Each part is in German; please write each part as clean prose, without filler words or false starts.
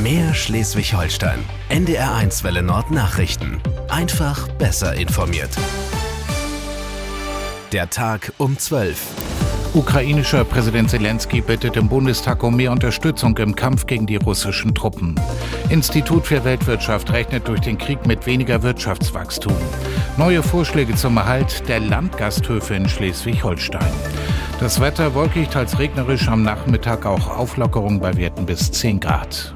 Mehr Schleswig-Holstein. NDR1 Welle Nord Nachrichten. Einfach besser informiert. Der Tag um 12. Ukrainischer Präsident Zelensky bittet im Bundestag um mehr Unterstützung im Kampf gegen die russischen Truppen. Institut für Weltwirtschaft rechnet durch den Krieg mit weniger Wirtschaftswachstum. Neue Vorschläge zum Erhalt der Landgasthöfe in Schleswig-Holstein. Das Wetter wolkig, teils regnerisch, am Nachmittag auch Auflockerung bei Werten bis 10 Grad.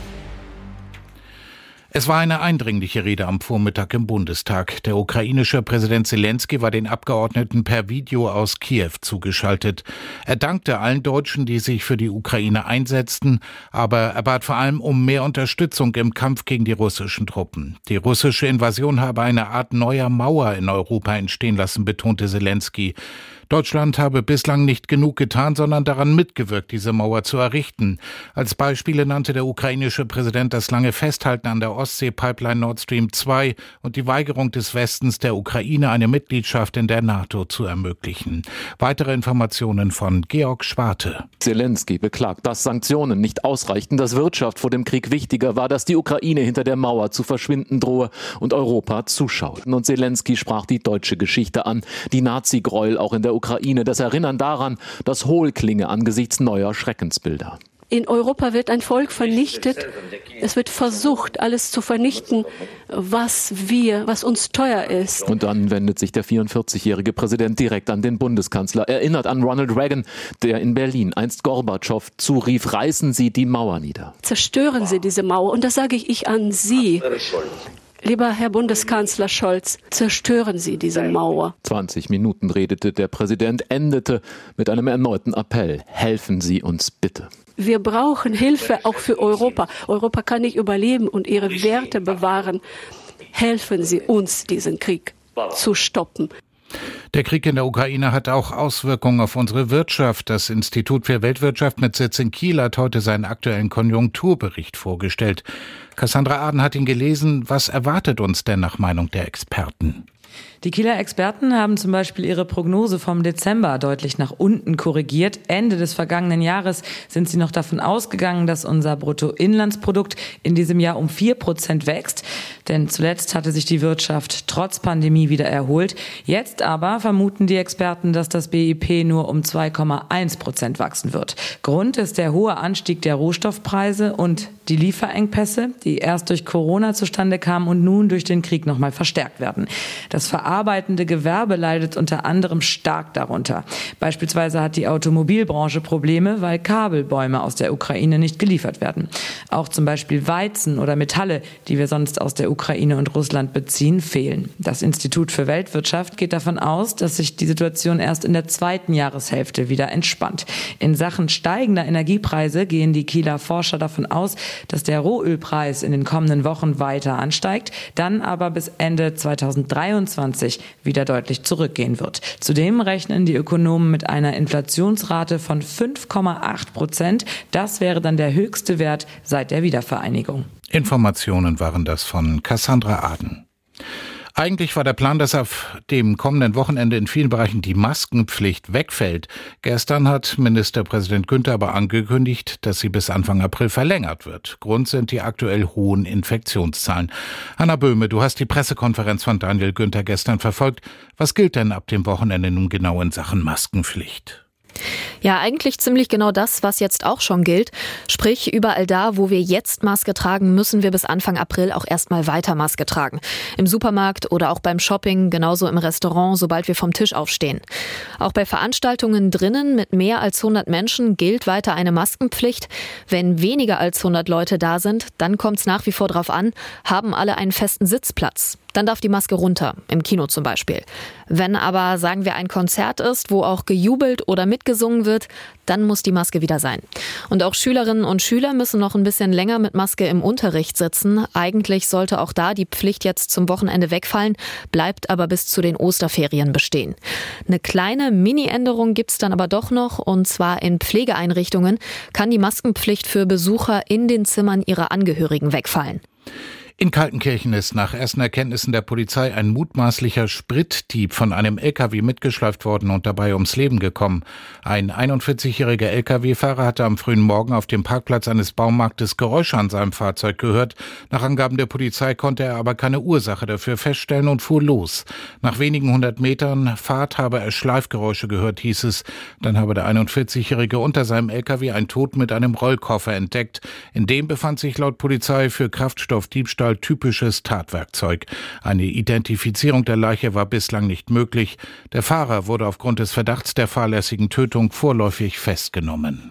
Es war eine eindringliche Rede am Vormittag im Bundestag. Der ukrainische Präsident Zelensky war den Abgeordneten per Video aus Kiew zugeschaltet. Er dankte allen Deutschen, die sich für die Ukraine einsetzten, aber er bat vor allem um mehr Unterstützung im Kampf gegen die russischen Truppen. Die russische Invasion habe eine Art neuer Mauer in Europa entstehen lassen, betonte Zelensky. Deutschland habe bislang nicht genug getan, sondern daran mitgewirkt, diese Mauer zu errichten. Als Beispiele nannte der ukrainische Präsident das lange Festhalten an der Ostsee-Pipeline Nord Stream 2 und die Weigerung des Westens der Ukraine, eine Mitgliedschaft in der NATO zu ermöglichen. Weitere Informationen von Georg Schwarte. Zelensky beklagt, dass Sanktionen nicht ausreichten, dass Wirtschaft vor dem Krieg wichtiger war, dass die Ukraine hinter der Mauer zu verschwinden drohe und Europa zuschaut. Und Zelensky sprach die deutsche Geschichte an, die Nazi-Gräuel auch in der Ukraine, das Erinnern daran, das hohlklinge angesichts neuer Schreckensbilder. In Europa wird ein Volk vernichtet. Es wird versucht, alles zu vernichten, was uns teuer ist. Und dann wendet sich der 44-jährige Präsident direkt an den Bundeskanzler, erinnert an Ronald Reagan, der in Berlin einst Gorbatschow zurief, reißen Sie die Mauer nieder. Zerstören Sie diese Mauer. Und das sage ich an Sie. Lieber Herr Bundeskanzler Scholz, zerstören Sie diese Mauer. 20 Minuten redete der Präsident, endete mit einem erneuten Appell. Helfen Sie uns bitte. Wir brauchen Hilfe auch für Europa. Europa kann nicht überleben und ihre Werte bewahren. Helfen Sie uns, diesen Krieg zu stoppen. Der Krieg in der Ukraine hat auch Auswirkungen auf unsere Wirtschaft. Das Institut für Weltwirtschaft mit Sitz in Kiel hat heute seinen aktuellen Konjunkturbericht vorgestellt. Cassandra Aden hat ihn gelesen. Was erwartet uns denn nach Meinung der Experten? Die Kieler Experten haben zum Beispiel ihre Prognose vom Dezember deutlich nach unten korrigiert. Ende des vergangenen Jahres sind sie noch davon ausgegangen, dass unser Bruttoinlandsprodukt in diesem Jahr um 4% wächst. Denn zuletzt hatte sich die Wirtschaft trotz Pandemie wieder erholt. Jetzt aber vermuten die Experten, dass das BIP nur um 2,1% wachsen wird. Grund ist der hohe Anstieg der Rohstoffpreise und die Lieferengpässe, die erst durch Corona zustande kamen und nun durch den Krieg nochmal verstärkt werden. Das verarbeitende Gewerbe leidet unter anderem stark darunter. Beispielsweise hat die Automobilbranche Probleme, weil Kabelbäume aus der Ukraine nicht geliefert werden. Auch zum Beispiel Weizen oder Metalle, die wir sonst aus der Ukraine und Russland beziehen, fehlen. Das Institut für Weltwirtschaft geht davon aus, dass sich die Situation erst in der zweiten Jahreshälfte wieder entspannt. In Sachen steigender Energiepreise gehen die Kieler Forscher davon aus, dass der Rohölpreis in den kommenden Wochen weiter ansteigt, dann aber bis Ende 2023 wieder deutlich zurückgehen wird. Zudem rechnen die Ökonomen mit einer Inflationsrate von 5,8%. Das wäre dann der höchste Wert seit der Wiedervereinigung. Informationen waren das von Cassandra Aden. Eigentlich war der Plan, dass auf dem kommenden Wochenende in vielen Bereichen die Maskenpflicht wegfällt. Gestern hat Ministerpräsident Günther aber angekündigt, dass sie bis Anfang April verlängert wird. Grund sind die aktuell hohen Infektionszahlen. Anna Böhme, du hast die Pressekonferenz von Daniel Günther gestern verfolgt. Was gilt denn ab dem Wochenende nun genau in Sachen Maskenpflicht? Ja, eigentlich ziemlich genau das, was jetzt auch schon gilt. Sprich, überall da, wo wir jetzt Maske tragen, müssen wir bis Anfang April auch erstmal weiter Maske tragen. Im Supermarkt oder auch beim Shopping, genauso im Restaurant, sobald wir vom Tisch aufstehen. Auch bei Veranstaltungen drinnen mit mehr als 100 Menschen gilt weiter eine Maskenpflicht. Wenn weniger als 100 Leute da sind, dann kommt es nach wie vor drauf an, haben alle einen festen Sitzplatz. Dann darf die Maske runter, im Kino zum Beispiel. Wenn aber, sagen wir, ein Konzert ist, wo auch gejubelt oder mitgesungen wird, dann muss die Maske wieder sein. Und auch Schülerinnen und Schüler müssen noch ein bisschen länger mit Maske im Unterricht sitzen. Eigentlich sollte auch da die Pflicht jetzt zum Wochenende wegfallen, bleibt aber bis zu den Osterferien bestehen. Eine kleine Mini-Änderung gibt's dann aber doch noch, und zwar in Pflegeeinrichtungen kann die Maskenpflicht für Besucher in den Zimmern ihrer Angehörigen wegfallen. In Kaltenkirchen ist nach ersten Erkenntnissen der Polizei ein mutmaßlicher Spritdieb von einem LKW mitgeschleift worden und dabei ums Leben gekommen. Ein 41-jähriger LKW-Fahrer hatte am frühen Morgen auf dem Parkplatz eines Baumarktes Geräusche an seinem Fahrzeug gehört. Nach Angaben der Polizei konnte er aber keine Ursache dafür feststellen und fuhr los. Nach wenigen 100 Metern Fahrt habe er Schleifgeräusche gehört, hieß es. Dann habe der 41-jährige unter seinem LKW ein Tod mit einem Rollkoffer entdeckt. In dem befand sich laut Polizei für Kraftstoffdiebstahl typisches Tatwerkzeug. Eine Identifizierung der Leiche war bislang nicht möglich. Der Fahrer wurde aufgrund des Verdachts der fahrlässigen Tötung vorläufig festgenommen.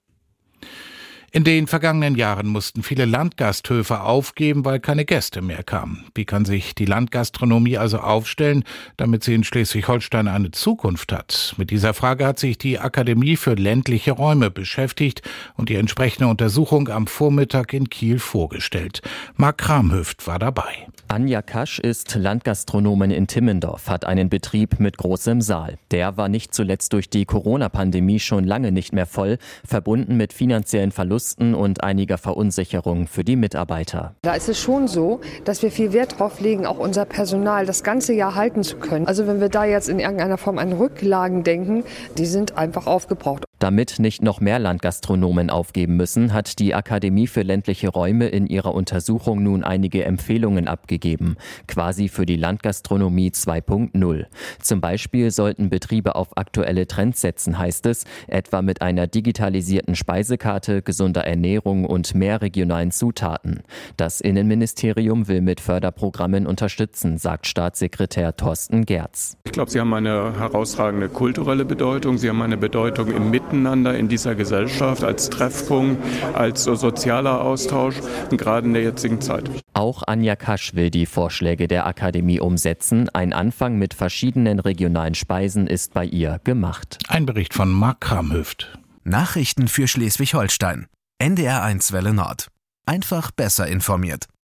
In den vergangenen Jahren mussten viele Landgasthöfe aufgeben, weil keine Gäste mehr kamen. Wie kann sich die Landgastronomie also aufstellen, damit sie in Schleswig-Holstein eine Zukunft hat? Mit dieser Frage hat sich die Akademie für ländliche Räume beschäftigt und die entsprechende Untersuchung am Vormittag in Kiel vorgestellt. Marc Kramhöft war dabei. Anja Kasch ist Landgastronomin in Timmendorf, hat einen Betrieb mit großem Saal. Der war nicht zuletzt durch die Corona-Pandemie schon lange nicht mehr voll, verbunden mit finanziellen Verlusten und einiger Verunsicherung für die Mitarbeiter. Da ist es schon so, dass wir viel Wert drauf legen, auch unser Personal das ganze Jahr halten zu können. Also wenn wir da jetzt in irgendeiner Form an Rücklagen denken, die sind einfach aufgebraucht. Damit nicht noch mehr Landgastronomen aufgeben müssen, hat die Akademie für ländliche Räume in ihrer Untersuchung nun einige Empfehlungen abgegeben, quasi für die Landgastronomie 2.0. Zum Beispiel sollten Betriebe auf aktuelle Trends setzen, heißt es, etwa mit einer digitalisierten Speisekarte, gesunder Ernährung und mehr regionalen Zutaten. Das Innenministerium will mit Förderprogrammen unterstützen, sagt Staatssekretär Thorsten Gerz. Ich glaube, sie haben eine herausragende kulturelle Bedeutung, sie haben eine Bedeutung im Miteinander in dieser Gesellschaft, als Treffpunkt, als sozialer Austausch, gerade in der jetzigen Zeit. Auch Anja Kasch will die Vorschläge der Akademie umsetzen. Ein Anfang mit verschiedenen regionalen Speisen ist bei ihr gemacht. Ein Bericht von Marc Kramhöft. Nachrichten für Schleswig-Holstein. NDR 1 Welle Nord. Einfach besser informiert.